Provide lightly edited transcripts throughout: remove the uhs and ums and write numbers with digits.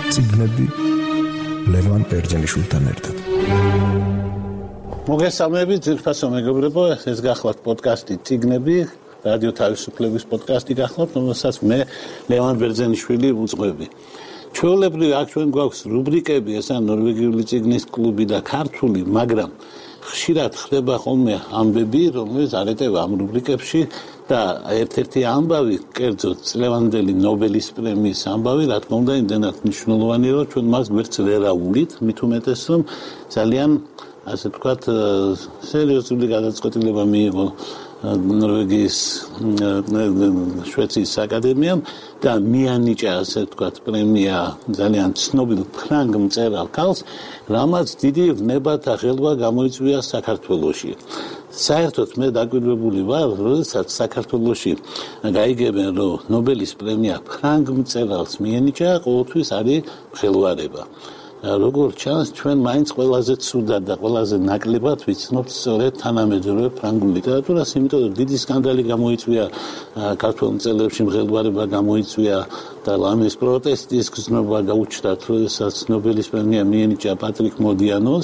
წიგნები ლევან ბერძენიშვილთან ერთად. მოგესალმებით, ძირფასო მეგობრებო, ეს გახლავთ პოდკასტი წიგნები, რადიო თავისუფლების პოდკასტი გახლავთ, რომელსაც მე ლევან ბერძენიშვილი ვუძღვები. ჩვეულებრივ აქ ჩვენ გვაქვს რუბრიკები, ესაა ნორვეგიული წიგნის კლუბი და ქართული, მაგრამ ხშირად ხდება ხოლმე ამბები, რომელიც არ ეტევა ამ რუბრიკებში და ერთ-ერთი ამბავი, კერძოდ წლევანდელი ნობელის პრემიის ამბავი, რა თქმა უნდა, იმდენად მნიშვნელოვანია, რომ ჩვენ მას გვერდს ვერ ავულით, მით უმეტეს, რომ ძალიან ასე ვთქვათ, სერიოზული გადაწყვეტილება მიიღო ნორვეგიის შვეიცარიის აკადემიამ და მიანიჭა, ასე ვთქვათ, პრემია ძალიან ცნობილ ფრანგ მწერალ ქალს, რამაც დიდი ვნებათა ხელვა გამოიწვია საქართველოში. საერთოდ მე დაკვირვებული ვარ, როდესაც საქართველოში გაიგებენ, რომ ნობელის პრემია ფრანგ მწერალს მიენიჭა, ყოველთვის არის ხელვარება. როგორც ჩანს, ჩვენ მაინც ყველაზე ცუდად და ყველაზე ნაკლებად ვიცნობთ სწორედ თანამედროვე ფრანგულ ლიტერატურას, იმიტომ რომ დიდი სკანდალი გამოიწვია ქართულ მწერლებში, მღელვარება გამოიწვია და ამის პროტესტის გზნობა გაუჩნდათ, როდესაც ნობელის პრემია მიენიჭა პატრიკ მოდიანოს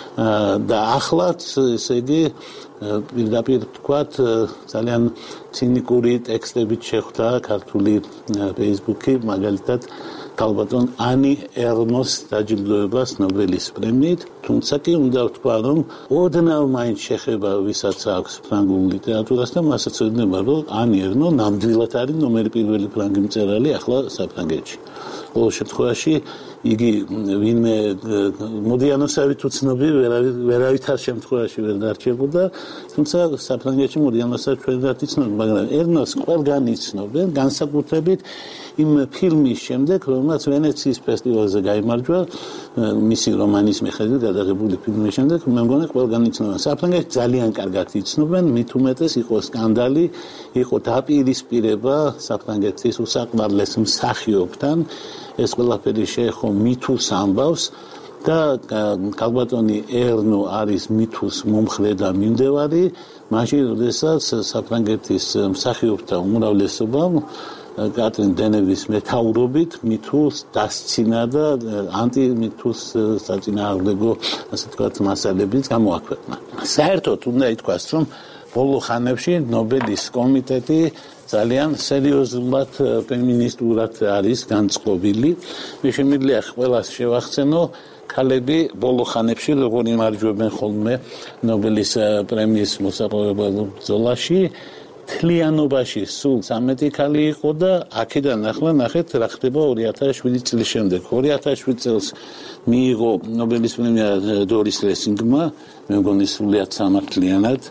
და ახლაც, ესე იგი, პირდაპირ ვთქვათ, ძალიან ცინიკური ტექსტებით შეხვდა ქართული Facebook-ი, მაგალითად ქალბატონ ანი ერნოს დაჯილდოებას ნობელის პრემიით, თუმცა კი უნდა ვთქვა, რომ ოდნავ მაინც შეხება ვისაც აქვს ფრანგულ ლიტერატურას და მასაც ეძნება, რომ ანი ერნო ნამდვილად არის ნომერი პირველი ფრანგი მწერალი ახლა საფრანგეთში. ყოველ შემთხვევაში იგი ვინმე მოდიანოსავით უცნობი ვერავითარ შემთხვევაში ვერ დარჩებოდა, თუმცა საფრანგეთში მოდიანოსავით ჩვენად იცნობენ, მაგრამ ერნოს ყველგან იცნობენ, განსაკუთრებით იმ ფილმის შემდეგ, რომელმაც ვენეციის ფესტივალზე გაიმარჯვა, მისი რომანის მიხედვით გადაღებული ფილმის შემდეგ, მე მგონი ყველგან იცნობენ. საფრანგეთში ძალიან კარგად იცნობენ, მით უმეტეს იყო სკანდალი, იყო დაპირისპირება საფრანგეთის უსაყვარლეს მსახიობთან, ეს ყველაფერი შეეხო მითუს ამბავს და ქალბატონი ერნო არის მითუს მომხრე და მიმდევარი, მაშინ როდესაც საფრანგეთის მსახიობთა უმრავლესობამ კატრინ დენევის მეთაურობით მითუს დასცინა და ანტიმითუს საწინააღმდეგო, ასე ვთქვათ, მასალებიც გამოაქვეყნა. საერთოდ უნდა ითქვას, რომ ბოლო ხანებში ნობელის კომიტეტი ძალიან სერიოზულად ფემინისტურად არის განწყობილი. მე შემიძლია ყველას შევახსენო, ქალები ბოლო ხანებში როგორ იმარჯვებენ ხოლმე ნობელის პრემიის მოსაპოვებელ ბრძოლაში. თლიანობაში სულ 13 ქალი იყო და აქედან ახლა ნახეთ რა ხდება 2007 წლის შემდეგ. 2007 წელს მიიღო ნობელის პრემია დორის ლესინგმა, მე მგონი სრულიად სამართლიანად.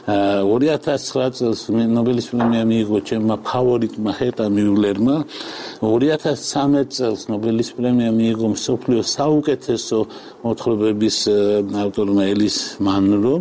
2009 წელს ნობელის პრემია მიიღო ჩემმა ფავორიტმა ჰეტა მიულერმა. 2013 წელს ნობელის პრემია მიიღო მსოფლიოს საუკეთესო მოთხრობების ავტორმა ელის მანრომ.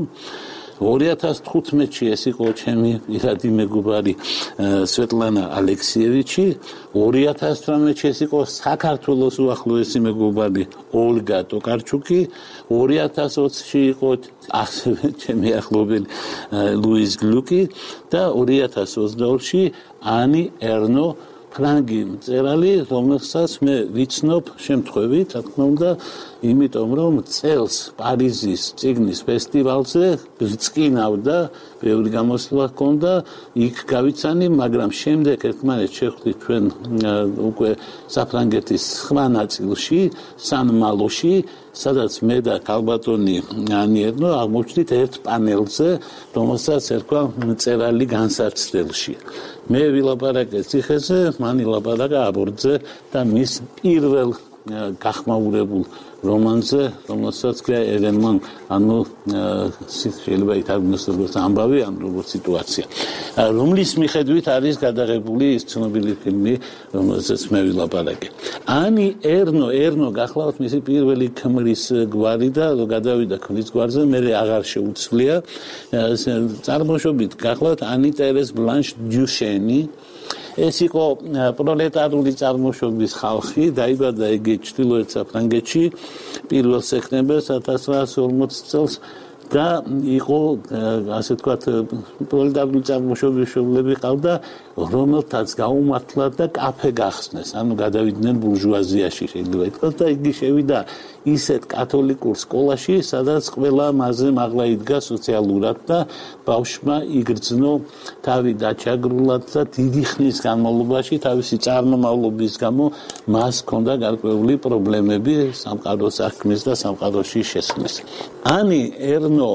2015-ში ეს იყო ჩემი პირადი მეგობარი სვეტლანა ალექსიევიჩი, 2018-ში ეს იყო საქართველოს უახლოესი მეგობარი ოლგა ტოკარჩუკი, 2020-ში იყო ასევე ჩემი ახლობელი ლუის გლუკი და 2022-ში ანი ერნო ფრანგი მწერალი, რომელსაც მე ვიცნობ შემთხვევით, რა თქმა უნდა, იმიტომ რომ წელს პარიზის წიგნის ფესტივალზე ბრწყინავდა, ბევრი გამოსვლა ჰქონდა, იქ გავიცანი, მაგრამ შემდეგ ერთმანეთს შევხვდით ჩვენ უკვე საფრანგეთის სხვა ნაწილში, სან-მალოში, სადაც მე და ქალბატონი ანი ერნო აღმოჩნდით ერთ პანელზე, რომელსაც ერქვა მწერალი განსაცდელში. მე ვილაპარაკე ციხეზე, მან ილაპარაკა აბორტზე და მის პირველ გახმაურებულ რომანზე, რომელსაც ქვია ერენმან, ანუ შეიძლება ითარგმნოს როგორც ამბავი, ან როგორც სიტუაცია. რომლის მიხედვით არის გადაღებული ის ცნობილი ფილმი, რომელზეც მე ვილაპარაკე. ანი ერნო გახლავთ მისი პირველი ქმრის გვარი და გადავიდა ქმრის გვარზე, მე აღარ შეუცვლია. წარმოშობით გახლავთ ანი ტერეზ ბლანშ დიუშენი. ეს იყო პროლეტარული წარმოშობის ხალხი, დაიბადა იგი ჩრდილოეთ საფრანგეთში 1 სექტემბერს 1940 წელს და იყო ასე ვთქვათ პროლეტარული წარმოშობის მშობლები ყავდა რომელთაც გაუმართლათ და კაფე გახსნეს ანუ გადავიდნენ ბურჟუაზიაში შეიძლება ითქვას და იგი შევიდა ისეთ კათოლიკურ სკოლაში სადაც ყველა მასზე მაღლა იდგა სოციალურად და ბავშვმა იგრძნო თავი დაჩაგრულად და დიდი ხნის განმავლობაში თავისი წარმომავლობის გამო მას ჰქონდა გარკვეული პრობლემები სამყაროს საქმის და სამყაროში შესვლის ანი ერნო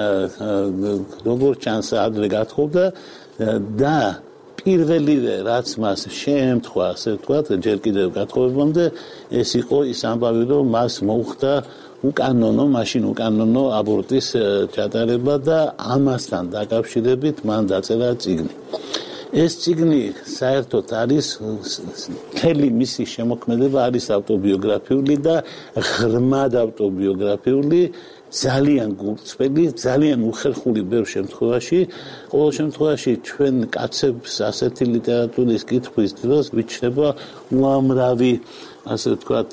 როგორც ჩანს ადრე გათხოვდა და პირველივე რაც მას შეემთხვა ასე ვთქვათ ჯერ კიდევ გათხოვებამდე ეს იყო ის ამბავი რომ მას მოუხდა უკანონო აბორტის ჩატარება და ამასთან დაკავშირებით მან დაწერა წიგნი ეს წიგნი საერთოდ არის მთელი მისი შემოქმედება არის ავტობიოგრაფიული და ღრმად ავტობიოგრაფიული ძალიან გულწრფელი, ძალიან უხერხული ბევრ შემთხვევაში, ყოველ შემთხვევაში ჩვენ კაცებს ასეთი ლიტერატურის კითხვის დროს გვიჩნდება უამრავი ასე ვთქვათ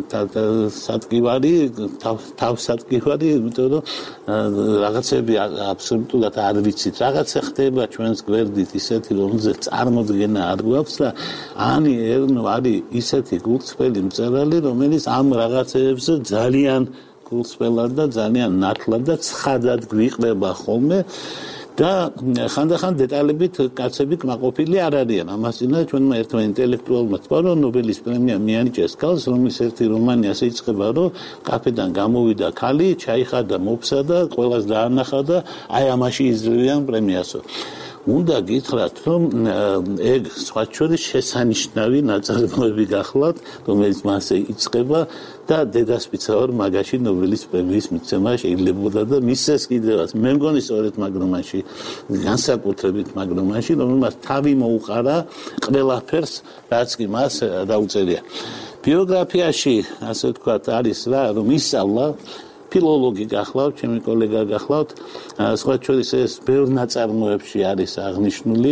სატკივარი, თავსატკივარი, იმიტომ რომ რაღაცები აბსოლუტურად არ ვიცით. რაღაცა ხდება ჩვენს გვერდით ისეთი, რომელზეც წარმოდგენა არ გვაქვს და ანი ერნო არის ისეთი გულწრფელი მწერალი, რომელიც ამ რაღაცებზე ძალიან გულწრფელად და ძალიან ნათლად და ცხადად გვიყრება ხოლმე და ხანდახან დეტალებით კაცები კმაყოფილი არ არიან. ამას წინა ჩვენმა ერთმა ინტელექტუალმა თქვა, რომ ნობელის პრემია მიანიჭეს ქალს, რომლის ერთი რომანი ასე იწყება, რომ კაფედან გამოვიდა ქალი, ჩაიხადა მოფსა და ყველას დაანახა და აი ამაში იზრდებიან პრემიასო. უნდა გითხრათ, რომ ეგ სხვა შორის შესანიშნავი ნაწარმოები გახლავთ, რომელიც მასე იწყება და დედასპიცაურ მაგაში ნობელის პრემიის მიცემა შეიძლებოდა და მისცეს კიდევაც. მე მგონი სწორედ მაგრომაში, განსაკუთრებით მაგრომაში, რომელმაც თავი მოუყარა ყველაფერს, რაც კი მას დაუწერია. ბიოგრაფიაში, ასე ვთქვათ, არის რა, რომ ისწავლა ფილოლოგი გახლავთ, ჩემი კოლეგა გახლავთ, სხვა შორის ეს ბევრ ნაწარმოებში არის აღნიშნული.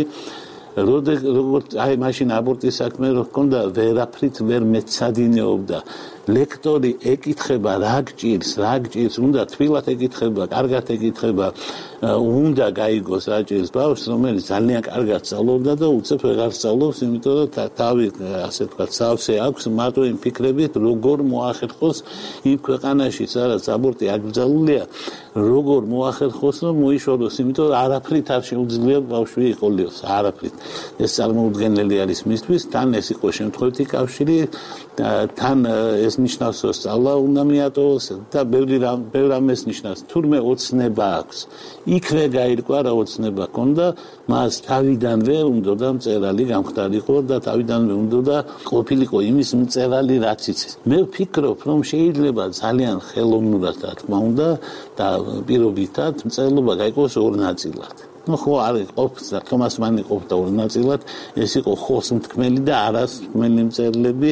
როგორც აი მაშინ აბორტის საქმე რო ჰქონდა, ვერაფრით ვერ მეცადინეობდა. ლექტორი ეკითხება რა გჭირს, უნდა თბილად ეკითხება, კარგად ეკითხება, უნდა გაიგოს რა ჭირს ბავშვს, რომელიც ძალიან კარგად სწავლობდა და უცებ ვეღარ სწავლობს, იმიტომ რომ თავი ასე ვთქვათ, სავსე აქვს მარტო იმ ფიქრებით, როგორ მოახერხოს იმ ქვეყანაში, სადაც აბორტი აკრძალულია, როგორ მოახერხოს, რომ მოიშოროს, იმიტომ რომ არაფრით არ შეუძლია ბავშვი იყოლიოს, არაფრით. ეს წარმოუდგენელი არის მისთვის, თან ეს იყო შემთხვევითი კავშირი, თან ეს ნიშნავს, რომ სწავლა უნდა მიატოვოს და ბევრ რამეს ნიშნავს. თურმე ოცნება აქვს. იქვე გაირკვა რა ოცნება ჰქონდა, მას თავიდანვე უნდა მწერალი გამხდარიყო და თავიდანვე უნდა ყოფილიყო იმის მწერალი, რაც იცის. მე ვფიქრობ, რომ შეიძლება ძალიან ხელოვნურად, რა თქმა უნდა, და პირობითად მწერლობა გაიგოს ორ ნაწილად. ხო არის ყოფდა თომას მანი ყოფდა ორ ნაწილად ეს იყო ხოსმთქმელი და არასმთქმელი მწერლები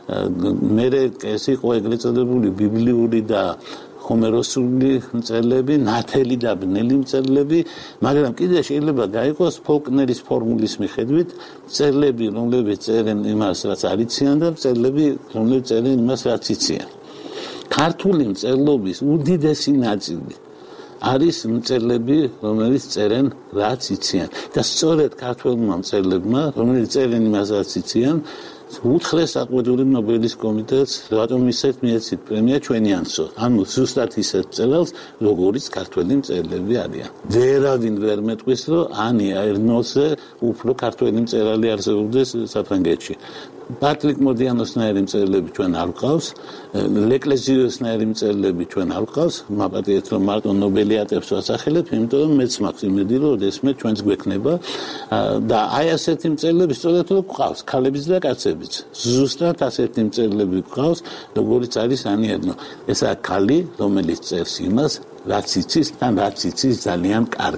მე ეს იყო ეგრეთ წოდებული ბიბლიური და ჰომეროსული მწერლები ნათელი და ბნელი მწერლები მაგრამ კიდე შეიძლება გაიყოს ფოლკნერის ფორმულის მიხედვით მწერლები რომლებიც წერენ იმას რაც არ იციან და მწერლები რომლებიც წერენ იმას რაც იციან ქართული მწერლობის უდიდესი ნაწილი არის მწერლები, რომელიც წერენ რაც იციან და სწორედ ქართველმა მწერლებმა, რომელიც წერენ იმას რაც იციან, უთხრეს საყვედური ნობელის კომიტეტს, რატომ ისეთ მიეცით პრემია ჩვენიანსო. ანუ ზუსტად ისეთ მწერალს, როგორიც ქართველი მწერლები არიან. ვერავინ ვერ მეტყვის, რომ ანია ერნოზე უფრო ქართველი მწერალი არსებობდეს საფრანგეთში. პატრიკ მოდიანოსნაირი მწერლები ჩვენ არ ვყავს, ლეკლეზიოსნაირი მწერლები ჩვენ არ ვყავს, მაპატიეთ რომ მარტო ნობელიატებს ვასახელებ, იმიტომ რომ მეც მაქვს იმედი, რომ ესმე ჩვენს გვექნება და აი ასეთი მწერლები სწორედ რომ გვყავს, ქალებიც და კაცებიც. ზუსტად ასეთი მწერლები გვყავს, როგორიც არის ანი ერნო. ესაა ქალი, რომელიც წერს იმას, რაც იცის და რაც იცის ძალიან კარგად.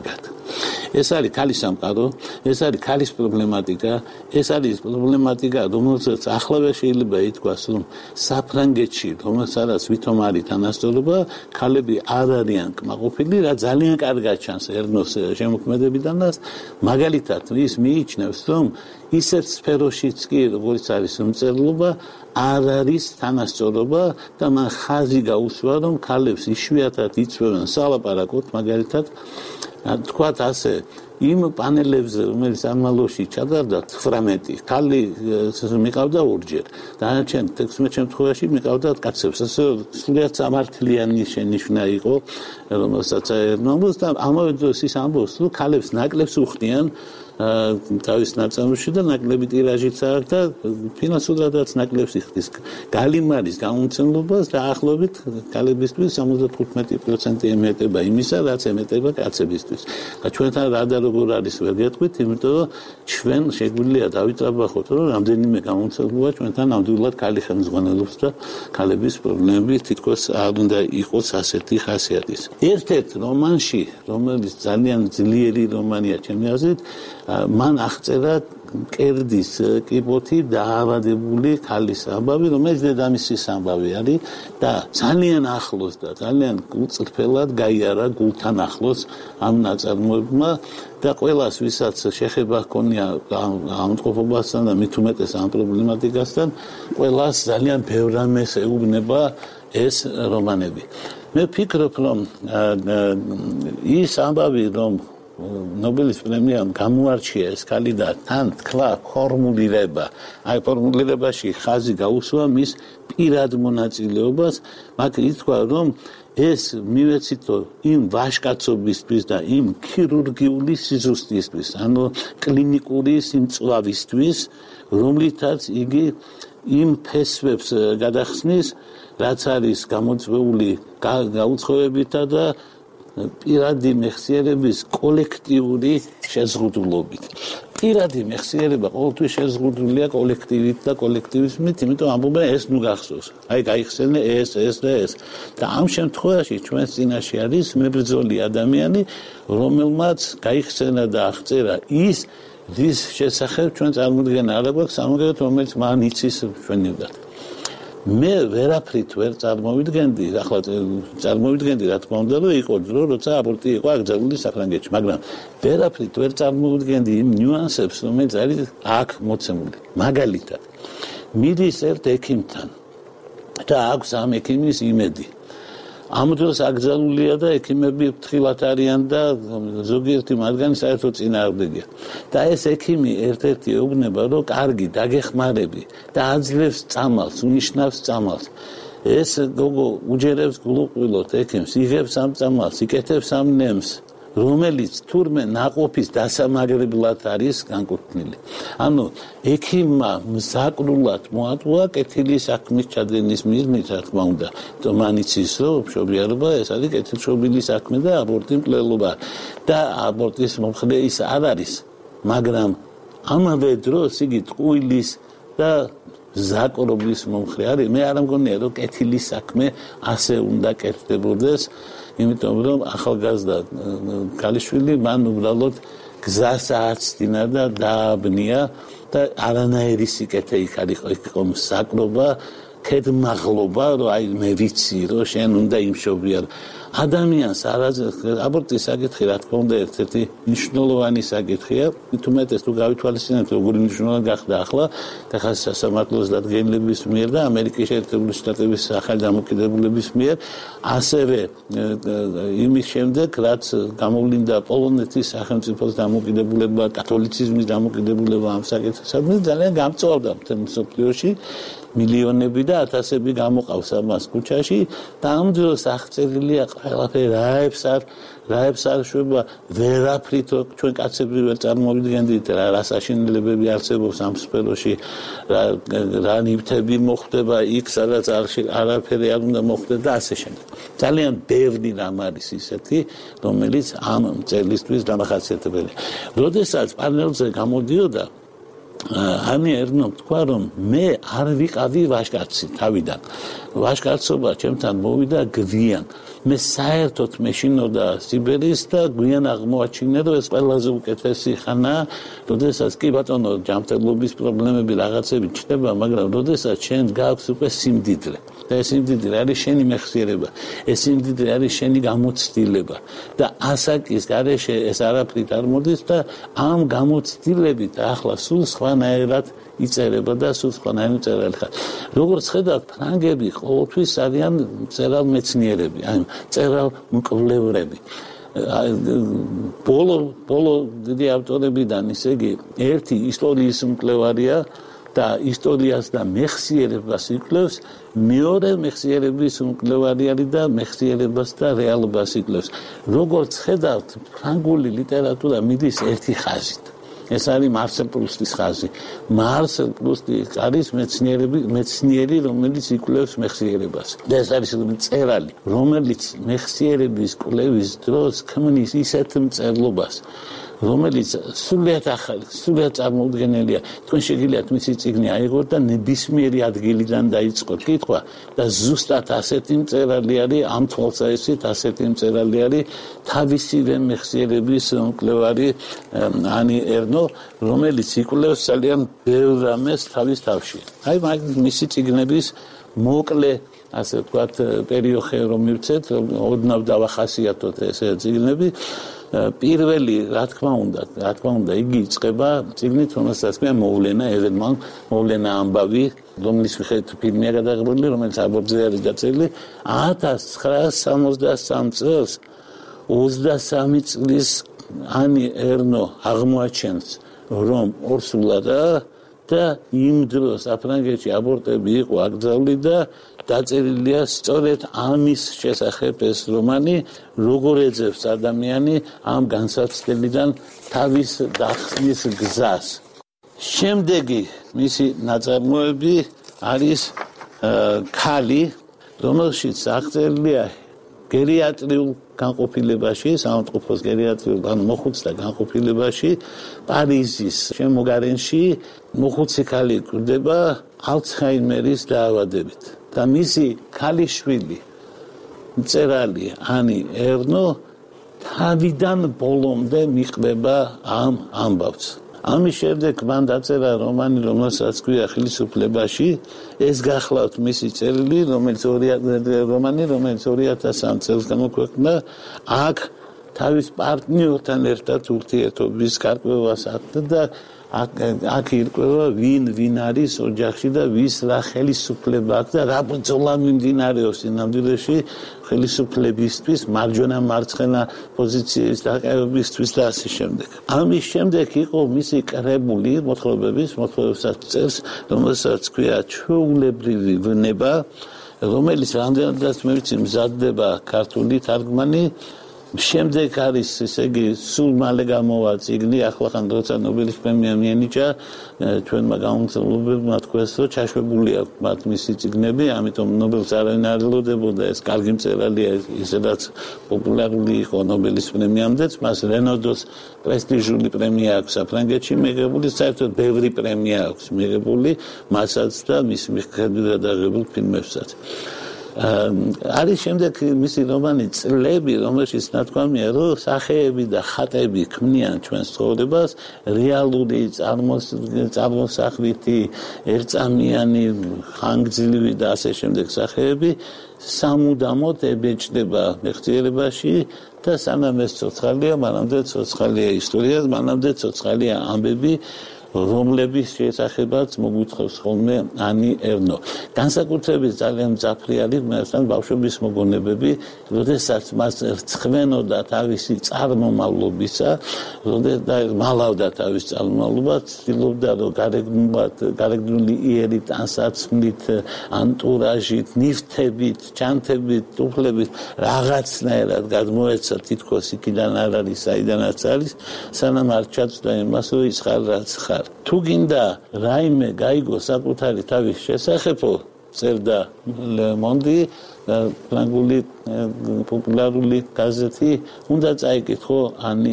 ეს არის ქალის სამყარო, ეს არის ქალის პრობლემატიკა, ეს არის პრობლემატიკა, რომელსაც ახლავე შეიძლება ითქვას, რომ საფრანგეთში, რომელსაც ვითომ არის თანასწორობა, ქალები არ არიან კმაყოფილი, რა ძალიან კარგად ჩანს ერნოს შემოქმედებიდანაც, მაგალითად ის მიიჩნევს, რომ ისეთ სფეროშიც კი, როგორც არის უმწერლობა, არ არის თანასწორობა და მან ხაზი გაუსვა, რომ ქალებს იშვიათად იწვევენ სალაპარაკოდ, მაგალითად, თქვათ ასე, იმ პანელებზე, რომელიც ამალოში ჩადარდა 18, ქალი მიყავდა ორჯერ. დანარჩენ 16 შემთხვევაში მიყავდა კაცებს. ასე სულიად სამართლიანი შენიშვნა იყო, რომელსაც აერნოს და ამავე დროს ის ამბობს, რომ ქალებს ნაკლებს უხდიან თავის ნაწარმოებში და ნაკლები ტირაჟიც აქვს და ფინანსურადაც ნაკლებს იხდის. გალიმარის გამომცემლობას დაახლოებით ქალებისთვის 75% ემეტება იმისა, რაც ემეტება კაცებისთვის. ჩვენთან რა და როგორ არის ვერ გეტყვით, იმიტომ რომ ჩვენ შეგვიძლია დავიტრაბახოთ, რომ რამდენიმე გამომცემლობა ჩვენთან ნამდვილად ქალი ხელმძღვანელობს და ქალების პრობლემები თითქოს არ უნდა იყოს ასეთი ხასიათის. ერთ-ერთ რომანში, რომელიც ძალიან ძლიერი რომანია ჩემი აზრით, მან აღწერა კერდის კიბოთი დაავადებული ქალის ამბავი, რომელიც დედამისის ამბავი არის და ძალიან ახლოს და ძალიან უწრფელად გაიარა გულთან ახლოს ამ ნაწარმოებმა და ყველას ვისაც შეხება ჰქონია ამ მწყობასთან და მით უმეტეს ამ პრობლემატიკასთან, ყველას ძალიან ბევრ რამეს ეუბნება ეს რომანები. მე ვფიქრობ, რომ ის ამბავი, რომ ნობელის პრემიამ გამოარჩია ეს ქალი და თან თქვა ფორმულირება. აი ფორმულირებაში ხაზი გაუსვა მის პირად მონაწილეობას, მათ ითქვა, რომ ეს მივეცითო იმ ვაჟკაცობისთვის და იმ ქირურგიული სიზუსტისთვის, ანუ კლინიკური სიმწვავისთვის, რომლითაც იგი იმ ფესვებს გადახსნის, რაც არის გამოწვეული გაუცხოებითა და პირადი მეხსიერების კოლექტიური შეზღუდულობით. პირადი მეხსიერება ყოველთვის შეზღუდულია კოლექტივით და კოლექტივიზმით, იმიტომ ამბობენ ეს ნუ გახსოვს. აი გაიხსენე ეს და ეს. და ამ შემთხვევაში ჩვენს წინაშე არის მებრძოლი ადამიანი, რომელმაც გაიხსენა და აღწერა ის რის შესახებ ჩვენ წარმოდგენა არ აქვს, ამგვარად რომელიც მან იცის ჩვენივდად. მე ვერაფრით ვერ წარმოვიდგენდი, ახლა წარმოვიდგენდი რა თქმა უნდა, რომ იყო დრო, როცა აბორტი იყო აკრძალული საფრანგეთში, მაგრამ ვერაფრით ვერ წარმოვიდგენდი იმ ნიუანსებს, რომელიც არის აქ მოცემული. მაგალითად, მიდის ერთ ექიმთან და აქვს ამ ექიმის იმედი. ამ დროს აკრძალულია და ექიმები ფრთხილად არიან და ზოგიერთი მათგანი საერთოდ წინააღმდეგია. და ეს ექიმი ერთ-ერთი ეუბნება, რომ კარგი, დაგეხმარები და აძლევს წამალს, უნიშნავს წამალს. ეს გოგო უჯერებს გულუყვილოდ ექიმს, იღებს ამ წამალს, იკეთებს ამ ნემს, რომელიც თურმე ნაყოფის დასამაგრებლად არის განკუთვნილი. ანუ ექიმმა მზაკრულად მოატყუა კეთილი საქმის ჩადენის მიზნით, რა თქმა უნდა. მან იცის, რომ მშობიარობა ეს არის კეთილშობილი საქმე და აბორტი მკვლელობა. და აბორტის მომხრე ის არ არის, მაგრამ ამავე დროს იგი ტყუილის და ზაკრობის მომხრე არის. მე არ მგონია, რომ კეთილი საქმე ასე უნდა კეთდებოდეს. იმიტომ რომ ახალგაზრდა ქალიშვილი მან უბრალოდ გზას ააცდინა და დააბნია და არანაირი სიკეთე იქ არ იყო საკრობა, ქედმაღლობა, რომ აი მე ვიცი, რომ შენ უნდა იმშობიარ. ადამიანს აბორტის საკითხი რა თქმა უნდა ერთ-ერთი მნიშვნელოვანი საკითხია, მით უმეტეს თუ გავითვალისწინებთ როგორი მნიშვნელოვანი გახდა ახლა სასამართლოს დადგენილების მიერ და ამერიკის შეერთებული შტატების ახალი დამოუკიდებლობის მიერ, ასევე იმის შემდეგ რაც გამოვლინდა პოლონეთის სახელმწიფოს დამოუკიდებლობა, კათოლიციზმის დამოუკიდებლობა ამ საკითხებთან ძალიან გამწვავდა მთელ მსოფლიოში. მილიონები და ათასები გამოყავს ამას ქუჩაში და ამ დროს აღწერილია ყველაფერი რაებს არ შვება ვერაფრით ჩვენ კაცები ვერ წარმოვიდგენდით რა საშინელებები არსებობს ამ სფეროში რა ნივთები მოხდება იქ სადაც არაფერი არ უნდა მოხდეს და ასე შემდეგ. ძალიან ბევრი რამ არის ისეთი, რომელიც ამ მწერლისთვის დამახასიათებელია. როდესაც პანელზე გამოდიოდა Ani ernom თქვა რომ მე არ ვიყავი ვაჟკაცი თავიდან. ვაჟკაცობა ჩემთან მოვიდა გვიან. მე საერთოდ მეშინოდა სიბერის და გვიან აღმოაჩინე რომ ეს ყველაზე უკეთესი ხანაა, როდესაც კი ბატონო ჯანმრთელობის პრობლემები რაღაცები ჩნდება, მაგრამ როდესაც შენ გაქვს უკვე სიმდიდრე. და ეს სიმდიდრე არის შენი მეხსიერება, ეს სიმდიდრე არის შენი გამოცდილება და ასაკის გარეშე ეს არაფრით არ მოდის და ამ გამოცდილებით ახლა სულ სხვანაირად იწერება და სულ სხვანაირად წერალი ხარ. როგორც ხედავთ, ფრანგები ყოველთვის არიან წერალ მეცნიერები, აი წერალ მკვლევრები. ბოლო დიდი ავტორებიდან ისე იგი ერთი ისტორიის მკვლევარია და ისტორიას და მეხსიერებას იკვლევს, მეორე მეხსიერების მკვლევარი არის და მეხსიერებას და რეალობას იკვლევს. როგორც ხედავთ, ფრანგული ლიტერატურა მიდის ერთი ხაზით. ეს არის მარსელ პრუსტის ხაზი. მარსელ პრუსტი არის მეცნიერი, რომელიც იკვლევს მეხსიერებას. და ეს არის წერალი, რომელიც მეხსიერების კვლევის დროს ქმნის ისეთ მწერლობას, რომელიც სრულიად ახალი, სრულიად წარმოუდგენელია. თქვენ შეგიძლიათ მისი წიგნი აიღოთ და ნებისმიერი ადგილიდან დაიწყოთ კითხვა და ზუსტად ასეთი მწერალი არის, ამ თვალსაზრისით ასეთი მწერალი არის თავისივე მეხსიერების მკვლევარი ანი ერნო, რომელიც იკვლევს ძალიან ბევრ რამეს თავის თავში. აი მისი წიგნების მოკლე ასე ვთქვათ პერიოხე რომ მივცეთ, ოდნავ დავახასიათოთ ეს წიგნები. პირველი რა თქმა უნდა იგი იწყება წიგნით, რომელსაც ქვია მოვლენა ევენმან, მოვლენა ამბავი, რომლის მიხედვით ფილმია გადაღებული, რომელიც აბორძე არის დაწერილი 1963 წელს 23 წლის ანი ერნო აღმოაჩენს რომ ორსულადაა და იმ დროს საფრანგეთში აბორტები იყო აკრძალული და დაწერილია სწორედ ამის შესახებ ეს რომანი, როგორ ეძებს ადამიანი ამ განსაცდელიდან თავის დახსნის გზას. შემდეგი მისი ნაწარმოები არის ქალი, რომელშიც აღწერილია გერიატრიულ განყოფილებაში, საავადმყოფოს გერიატრიულ ან მოხუცთა განყოფილებაში, პარიზის შემოგარენში მოხუცი ქალი კვდება ალცჰაიმერის დაავადებით. და მისი ქალიშვილი მწერალი ანი ერნო თავიდან ბოლომდე მიყვება ამ ამბავს. ამის შემდეგ მან დაწერა რომანი, რომელსაც ქვია ხელისუფლებაში. ეს გახლავთ მისი წერილი, რომელიც 2003 წელს გამოქვეყნდა. აქ თავის პარტნიორთან ერთად ურთიერთობის გარკვევას აკეთებდა და აქ ირკვევა ვინ არის ოჯახში და ვის რა ხელისუფლება აქვს და რა ბრძოლა მიმდინარეობს სინამდვილეში ხელისუფლებისთვის, მარჯვენა მარცხენა პოზიციის დაკავებისთვის და ასე შემდეგ. ამის შემდეგ იყო მისი კრებული მოთხრობებსაც წერს, რომელსაც ქვია ჩვეულებრივი ვნება, რომელიც რამდენადაც მე ვიცი მზადდება ქართული თარგმანი. შემდეგ არის ესე იგი სულ მალე გამოვა წიგნი, ახლახან როცა ნობელის პრემია მიენიჭა ჩვენმა გამომცემლებმა თქვეს, რომ ჩაშვებული აქვს მათ მისი წიგნები, ამიტომ ნობელს არავინ არ ელოდებოდა, ეს კარგი მწერალია, ისედაც პოპულარული იყო ნობელის პრემიამდეც, მას რენოდოს პრესტიჟული პრემია აქვს საფრანგეთში მიღებული, საერთოდ ბევრი პრემია აქვს მიღებული მასაც და მის მიხედვით გადაღებულ ფილმებსაც. არის შემდეგ მისი რომანი წლები, რომელშიც ნათქვამია, რომ სახეები და ხატები ქმნიან ჩვენს ცხოვრებას, რეალური წარმოსახვითი, ერთწამიანი, ხანგრძლივი და ასე შემდეგ სახეები სამუდამოდ ებეჭდება მეხსიერებაში და სანამ ეს ცოცხალია, მანამდე ცოცხალია ისტორია, მანამდე ცოცხალია ამბები, რომლების შესახებაც მოგვითხრობს ხოლმე ანი ერნო. განსაკუთრებით ძალიან მძაფრი არის მასთან ბავშვობის მოგონებები, როდესაც მას რწმენოდა თავისი წარმომავლობისა, როდესაც მალავდა თავის წარმომავლობას, ცდილობდა რომ გარეგნული იერით, ანსაცმლით, ანტურაჟით, ნივთებით, ჩანთებით, ტუფლებით რაღაცნაირად გადმოეცა თითქოს იქიდან არ არის, საიდანაც არის, სანამ არ ჩაწვდა იმას, რომ ის ხარ რაც ხარ. თუ გინდა რაიმე გაიგო საკუთარი თავის შესახებო, წერდა Le Monde, ფრანგული პოპულარული გაზეთი, უნდა წაიკითხო ანი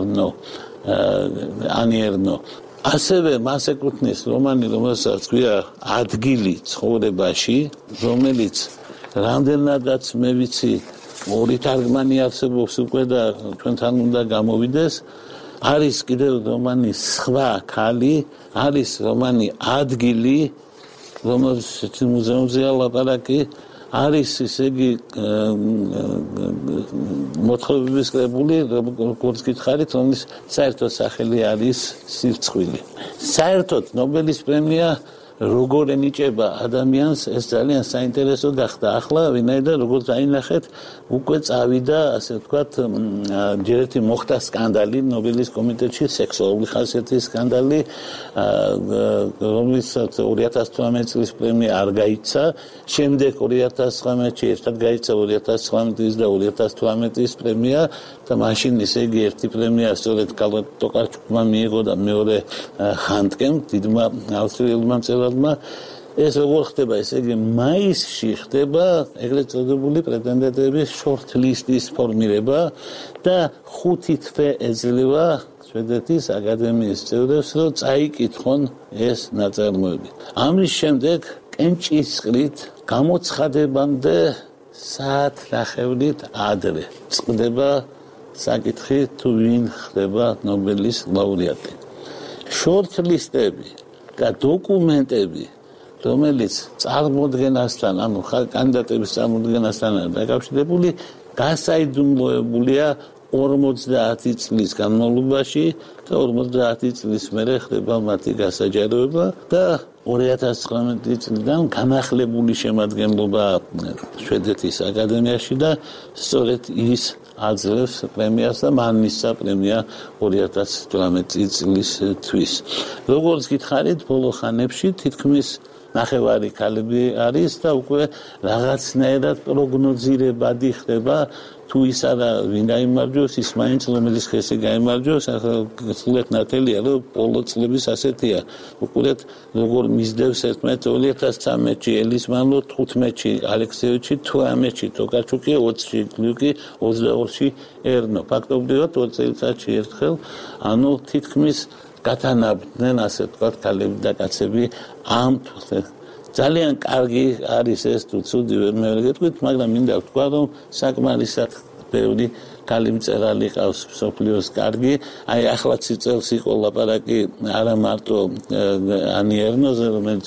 ერნო. ასევე მას ეკუთვნის რომანი, რომელსაც ქვია ადგილი ცხოვრებაში, რომელიც რამდენადაც მე ვიცი ორი თარგმანი არსებობს უკვე და ჩვენთან უნდა გამოვიდეს. არის კიდევ რომანი სხვა ქალი, არის რომანი ადგილი, რომელშიც მუზეუმზეა ლაპარაკი, არის ისე იგი მოთხრობების კრებული, როგორც გითხარით, რომლის საერთოდ სახელი არის სირცხვილი. საერთოდ ნობელის პრემია როგორ ენიჭება ადამიანს, ეს ძალიან საინტერესო გახდა. ახლა ვინაიდან როგორც დაინახეთ, უკვე წავიდა, ასე ვთქვათ, ჯერ ერთი მოხდა სკანდალი ნობელის კომიტეტში, სექსუალური ხასიათის სკანდალი, რომელსაც 2018 წლის პრემია არ გაიცა, შემდეგ 2019-ში ერთად გაიცა 2019 და 2018-ის პრემია და მაშინ ისე იგი ერთი პრემია სწორედ ტოკარჩუკმა მიიღო და მეორე ჰანდკემ, დიდმა ავსტრიელმა მწერალმა. ეს როგორ ხდება, ესე იგი მაისში ხდება ეგრეთ წოდებული პრეტენდენტების შორტ-ლისტის ფორმირება და 5 თვე ეძლევა შვედეთის აკადემიის წევრებს, რომ წაიკითხონ ეს ნაწარმოები. ამის შემდეგ კენჭისყრით გამოცხადებამდე საათნახევრით ადრე წყდება საკითხი, თუ ვინ ხდება ნობელის ლაურეატი. შორტ-ლისტები და დოკუმენტები, რომელიც წარმოდგენასთან, ანუ კანდიდატების წარმოდგენასთან დაკავშირებული, გასაიდუმლოებულია 50 წლის განმავლობაში და 50 წლის მერე ხდება მათი გასაჯაროება და 2019 წლიდან განახლებული შემადგენლობა შვედეთის აკადემიაში და სწორედ ის აძლევს პრემიას და მან მისცა პრემია 2018 წლის თვის. როგორც გითხარით, ბოლო ხანებში თითქმის ნახევარი ქალები არის და უკვე რაღაცნაირად პროგნოზირებადი ხდება, თუ ის არა ვინ გაიმარჯვოს, ის მაინც რომელიც ხესი გაიმარჯვოს, სულად ნათელია, რომ ბოლო წლების ასეთია. უყურეთ, როგორ მისდევს ერთმანეთს 2013-ში ელისმანლო, 15-ში ალექსეევიჩი, 18-ში ტოკარჩუკი, 20-ში გლიუკი, 22-ში ერნო. ფაქტობრივად 20 წელიწადში ერთხელ, ანუ თითქმის გათანაბრდნენ, ასე ვთქვათ, ქალები და კაცები ამ ძალიან კარგი არის ეს თუ ცუდი ვერ მევერგეთქვით, მაგრამ მინდა ვთქვა, რომ საკმარისად ბევრი ქალი მწერალი ყავს მსოფლიოს კარგი. აი ახლაც წელს იყო ლაპარაკი არა მარტო ანი ერნოზე, რომელიც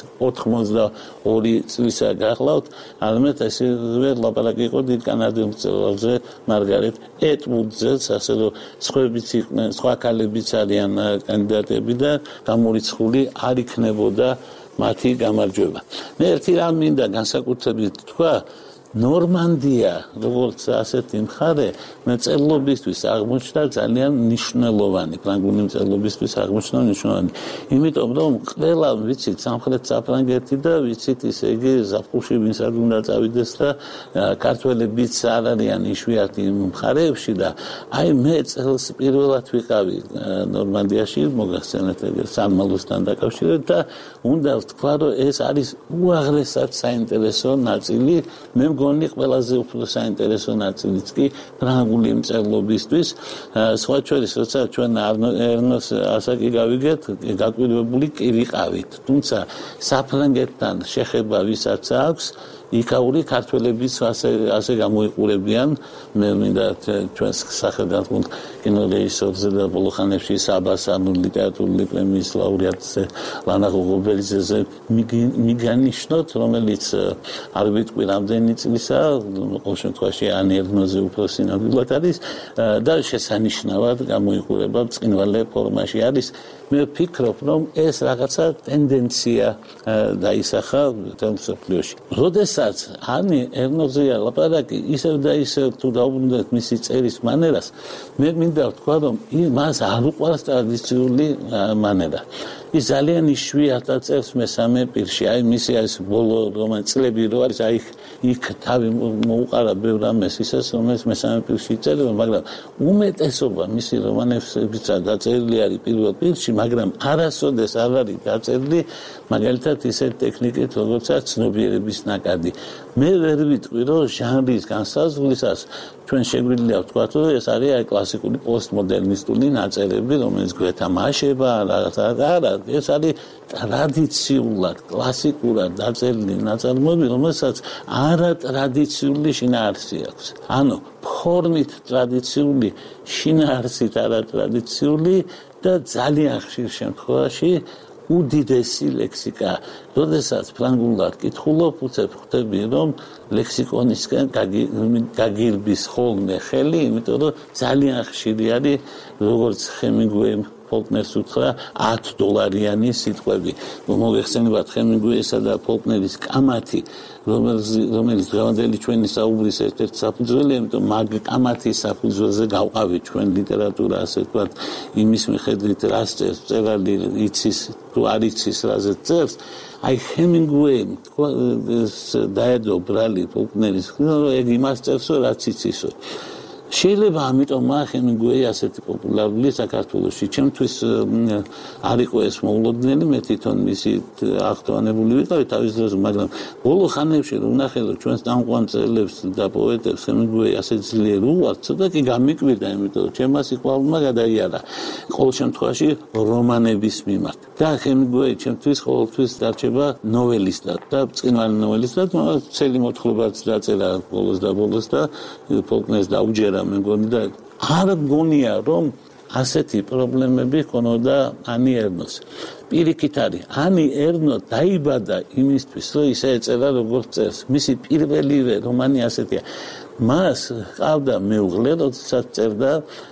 82 წლისა გახლავთ, არამედ ასევე ლაპარაკი იყო დიდ კანადელ მწერალზე, მარგარეტ ეტვუდზეც, ასე რომ სხვაებიც იყვნენ, სხვა ქალებიც არიან კანდიდატები და გამორიცხული არ იქნებოდა მათი გამარჯვება. მე ერთი რამ მინდა განსაკუთრებით თქვა, ნორმანდია, როგორც ასეთი მხარე, მწერლობისთვის აღმოჩნდა ძალიან მნიშვნელოვანი, ფრანგული მწერლობისთვის აღმოჩნდა მნიშვნელოვანი. იმიტომ რომ ყველა ვიცით სამხრეთ საფრანგეთი და ვიცით ისე იგი ზაფხულში ვინსად უნდა წავიდეს და ქართველებიც არ არიან იშვიათი მხარეებში და აი მე წელს პირველად ვიყავი ნორმანდიაში, მოგახსენეთ სამმალოსთან დაკავშირებით და უნდა ვთქვა, რომ ეს არის უაღრესად საინტერესო ნაწილი. მე მგონი ყველაზე უფრო საინტერესო ნაწილიც კი ფრანგული მწერლობისთვის. სხვა შორის, როცა ჩვენ ერნოს ასაკი გავიგეთ, გაკვირვებული კი ვიყავით. თუმცა საფრანგეთთან შეხება ვისაც აქვს, იქაური ქართველებიც ასე გამოიყურებიან. მე მინდა ჩვენს სახელგანთქმულ კინორეჟისორზე და ბოლო ხანებში საბას, ანუ ლიტერატურული პრემიის ლაურეატზე, ლანა ღობელიძეზე მიგანიშნოთ, რომელიც არ ვიტყვი რამდენი წლისაა, ყოველ შემთხვევაში ანი ერნოზე უფრო სინამდვილად არის და შესანიშნავად გამოიყურება ბრწყინვალე ფორმაში არის. მე ვფიქრობ, რომ ეს რაღაცა ტენდენცია დაისახა მსოფლიოში. როდესაც ანი ერნოზეა ლაპარაკი, ისევ და ისევ თუ დაუბრუნდეთ მისი წერის მანერას, მე მინდა ვთქვა, რომ მას არ უყვარს ტრადიციული მანერა. ის ძალიან იშვიათად წერს მესამე პირში. აი მისი არის ბოლო რომანი წლები რო არის, აი იქ თავი მოუყარა ბევრ ამას ისეს, რომელიც მესამე პირში წერება, მაგრამ უმეტესობა მისი რომანებისა დაწერილი არის პირველ პირში, მაგრამ არასოდეს არ არის დაწერილი მაგალითად ისეთ ტექნიკით როგორცაა ცნობიერების ნაკადი. მე ვერ ვიტყვი რომ ჟანრის განსაზღვრისას ჩვენ შეგვიძლია ვთქვათ რომ ეს არის აი კლასიკური პოსტმოდერნისტული ნაწერები რომელიც გვეთამაშება არა ეს არის ტრადიციულად კლასიკურად დაწერილი ნაწარმოები რომელსაც არა ტრადიციული შინაარსი აქვს ანუ ფორმით ტრადიციული შინაარსით არა ტრადიციული და ძალიან ხშირ შემთხვევაში უდიდესი ლექსიკა. როდესაც ფრანგულად კითხულობ, უცებ ხვდები, რომ ლექსიკონისგან გაგირბის ხოლმე ხელი, იმიტომ რომ ძალიან ხშირი არის, როგორც ჰემინგუეიმ ფოლკნერს უთხრა $10 სიტყვები. მოგეხსენებათ ჰემინგუეისა და ფოლკნერის კამათი, რომელიც დღევანდელი ჩვენი საუბრის ერთ-ერთი საფუძველია, იმიტომ მაგ კამათის საფუძველზე გავყავით ჩვენ ლიტერატურა, ასე ვთქვათ, იმის მიხედვით, რას წერს მწერალი, იცის თუ არ იცის, რაზეც წერს. აი ჰემინგუეიმ დაედო ბრალი ფოლკნერის ხილო, ეგ იმას წერსო, რაც იცისო. შეიძლება ამიტომ ჰემინგუეი ასეთი პოპულარული საქართველოში. ჩემთვის არ იყო ეს მოულოდნელი, მე თვითონ მისი აღტოვანებული ვიყავი თავის დროზე, მაგრამ ბოლო ხანებში რომ ვნახე რომ ჩვენს წამყვან მწერლებს და პოეტებს ჰემინგუეი ასე ძლიერ უყვართ, ცოტა კი გამიკვირდა, იმიტომ რომ ჩემმა სიყვარულმა გადაიარა. ყოველ შემთხვევაში რომანების მიმართ. და ჰემინგუეი ჩემთვის ყოველთვის დარჩება ნოველისტად და ბრწყინვალე ნოველისტად, ცელი მოთხრობაც დაწერა ბოლოს და ფოლკნერს დაუჯერა მე მგონი და არ მგონია რომ ასეთი პრობლემები ჰქონოდა ანი ერნოს. პირიქით არის, ანი ერნო დაიბადა იმისთვის, რომ ისე ეწერა როგორც წერს. მისი პირველივე რომანი ასეთია. მას ყავდა მეუღლე, როდესაც წერდა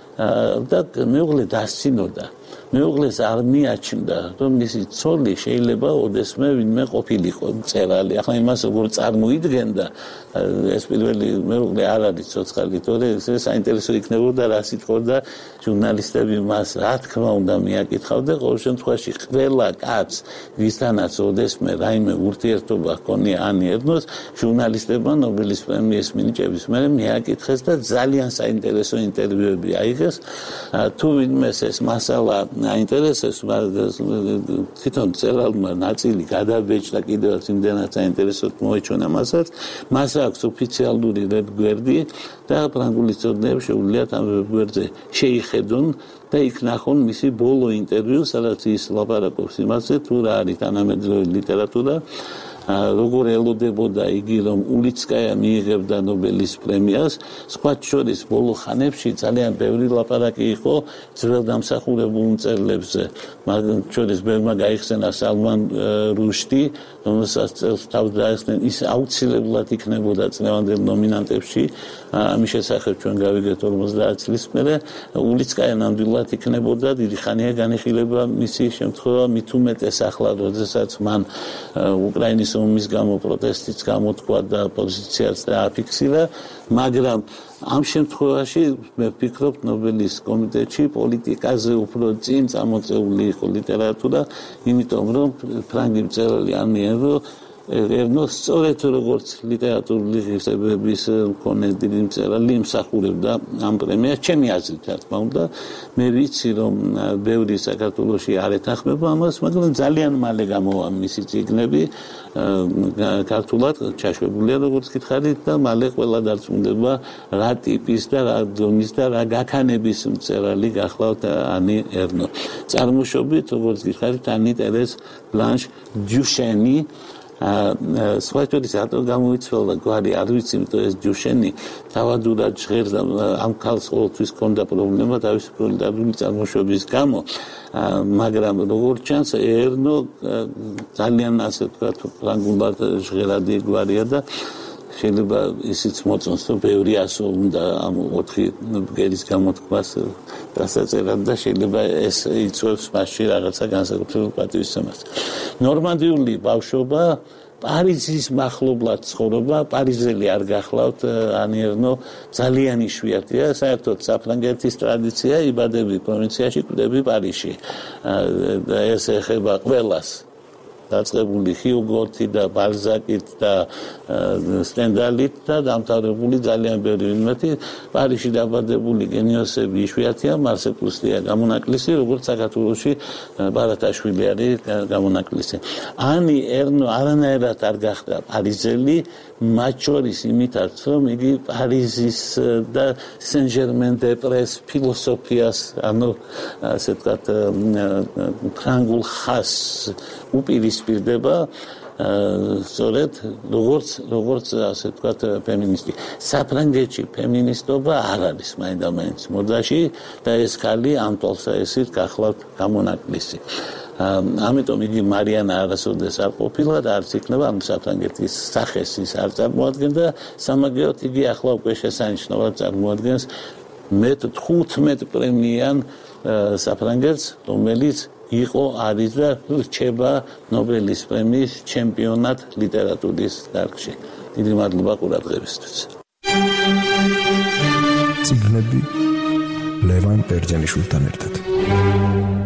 და მეუღლე დასცინოდა. მეუღლეს არ მიაჩნდა, რომ მისი ცოლი შეიძლება ოდესმე ვინმე ყოფილიყო მწერალი. ახლა იმას როგორ წარმოიდგენდა, ეს პირველი მეუღლე არ არის ცოცხალი, თორე ეს საინტერესო იქნებოდა, რა სიტყოდა ჟურნალისტები მას, რა თქმა უნდა მიაკითხავდა. ყოველ შემთხვევაში ყველა კაცს, ვისთანაც ოდესმე რაიმე ურთიერთობა ჰქონია ანი ერნოს, ჟურნალისტებმა ნობელის პრემიის მინიჭების მერე მიაკითხეს და ძალიან საინტერესო ინტერვიუები აიღეს. თუ ვინმეს ეს მასალა აინტერესებს, თვითონ წერალმა ნაწილი გადაბეჭდა კიდევაც იმდენად საინტერესოდ მოეჩვენა მასაც, მას აქვს ოფიციალური ვებგვერდი და ფრანგული მცოდნეებს შეუძლიათ ამ ვებგვერდზე შეიხედონ და იქ ნახონ მისი ბოლო ინტერვიუ, სადაც ის ლაპარაკობს იმაზე, თუ რა არის თანამედროვე ლიტერატურა. როგორ ელოდებოდა იგი რომ ულიცკაია მიიღებდა ნობელის პრემიას, სხვა შორის ბოლო ხანებში ძალიან ბევრი ლაპარაკი იყო ძველ დამსახურებულ მწერლებზე. მაგრამ შორის ბევრმა გაიხსენა სალმან რუშდი, რომელსაც წელს თავს დაეხსნენ, ის აუცილებლად იქნებოდა წლევანდელ ნომინანტებში. ამის შესახებ ჩვენ გავიგეთ 50 წლის მერე. ულიცკაია ნამდვილად იქნებოდა, დიდი ხანია განიხილება მისი შემთხვევა, მით უმეტეს ახლა, როდესაც მან უკრაინის ომის გამო პროტესტიც გამოთქვა და პოზიციაც დააფიქსირა, მაგრამ ამ შემთხვევაში მე ვფიქრობ ნობელის კომიტეტში პოლიტიკაზე უფრო წინ წამოწეული იყო ლიტერატურა, იმიტომ რომ ფრანგი მწერალი ანი ერნო სწორედ როგორც ლიტერატურული ღირსებების მქონე დიდი მწერალი იმსახურებდა ამ პრემიას, ჩემი აზრით რა თქმა უნდა. მე ვიცი რომ ბევრი საქართველოში არ ეთანხმება ამას, მაგრამ ძალიან მალე გამოვა მისი წიგნები ქართულად ჩაშვებულია როგორც გითხარით და მალე ყველა დარწმუნდება რა ტიპის და რა დონის და რა გაქანების მწერალი გახლავთ ანი ერნო. წარმოშობით როგორც გითხარით ანი ტერეს ბლანშ დიუშენი სვაჭოდის ატო გამოიცვალა გვარი არ ვიცი, იმიტომ ეს ჯუშენი თავადურად ჟღერს ამ ქალს ყოველთვის ჰქონდა პრობლემა თავისი პოლიტიკური წარმოშობის გამო, მაგრამ როგორც ჩანს ერნო ძალიან ასე ვთქვათ ფრანგულად ჟღერადი გვარია და შეიძლება ისიც მოწონს, რომ ბევრი ასო უნდა ამ 4 ბგერის გამოთქმას დასაწერად და შეიძლება ეს იწვევს მასში რაღაცა განსაკუთრებულ პატივისცემას. ნორმანდიული ბავშვობა, პარიზის მახლობლად ცხოვრობა, პარიზელი არ გახლავთ ანი ერნო ძალიან იშვიათია, საერთოდ საფრანგეთის ტრადიცია, იბადები პროვინციაში, კვდები პარიზში. და ეს ეხება ყველას. დაწყებული ჰიუგოთი და ბალზაკით და სტენდალით და დამთავრებული ძალიან ბევრი ვინმეტი პარიზში დაბადებული გენიოსები იშვიათია მარსე პრუსტია გამონაკლისი როგორც საქართველოში ბარათაშვილი არის გამონაკლისი ანი ერნო არანაირად არ გახდა პარიზელი მათ შორის იმითაც რომ იგი პარიზის და სენ-ჟერმენ-დე-პრეს ფილოსოფიას ანუ ასე ვთქვათ ფრანგულ ხასს უპირისპირდება სწორედ როგორც ასე ვთქვათ ფემინისტი საფრანგეთში ფემინისტობა არ არის მაინდა-მაინც მოდაში და ეს ხალი ამ თვალსაჩინით გახლავთ გამონაკლისი ამიტომ იგი მარიანა არასოდეს არ ყოფილა და არც იქნება ამ საფრანგეთის სახეს ის არ წარმოადგენდა სამაგიეროდ იგი ახლა უკვე შესანიშნავად წარმოადგენს 15 პრემიიან საფრანგეთს რომელიც იყო არის და რჩება ნობელის პრემიის ჩემპიონად ლიტერატურის დარგში. დიდი მადლობა ყურადღებისთვის. წიგნები ლევან ბერძენიშვილთან ერთად.